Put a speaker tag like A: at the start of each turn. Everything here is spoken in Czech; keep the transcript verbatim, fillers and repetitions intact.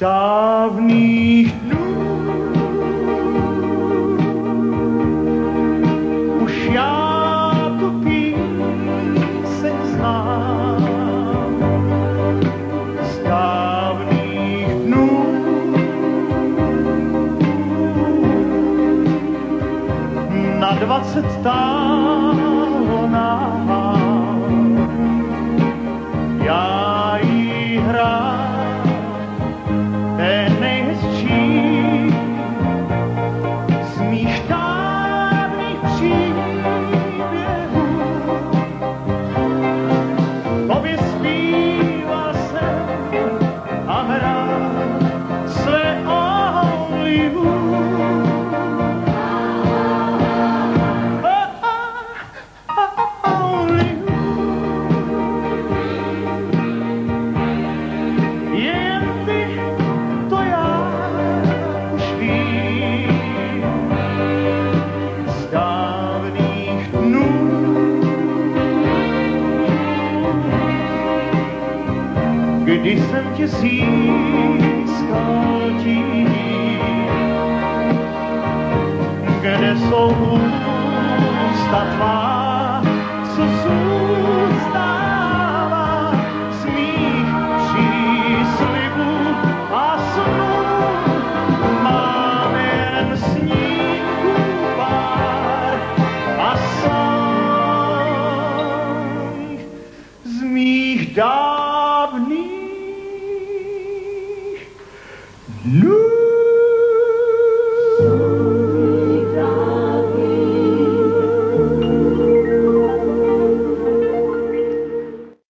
A: dávných dnů. Už já tu píseň znám z dávných dnů. Na dvacet tálo nám, já jí hrám ten nejhezčí z mých dávných příběhů. Tobě zpíval jsem a hrál své only you. Když jsem tě získal tím, kde jsou ústa tvá, co zůstává z mých příslibů a snů. Mám jen snímků pár a song z mých dávných No!